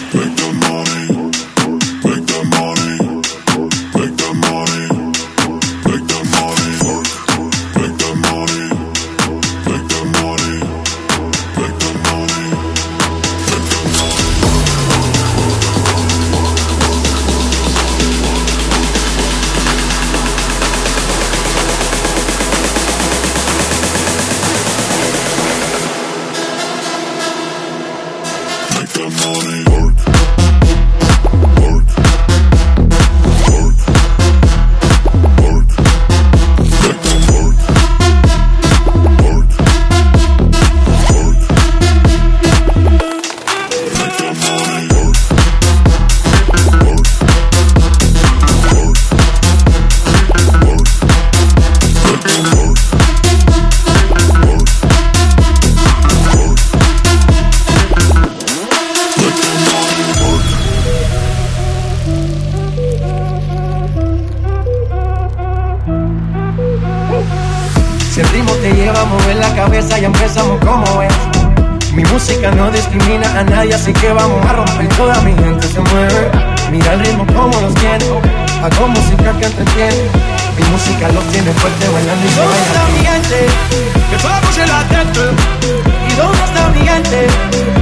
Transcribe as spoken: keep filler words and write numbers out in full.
Si el ritmo te lleva a mover la cabeza, ya empezamos como es. Mi música no discrimina a nadie, así que vamos a romper. Toda mi gente se mueve. Mira el ritmo como los tiene. Hago música que entretiene. Mi música los tiene fuerte bailando y se ¿Dónde está mi gente? Que vamos en la tête. ¿Y dónde está mi gente?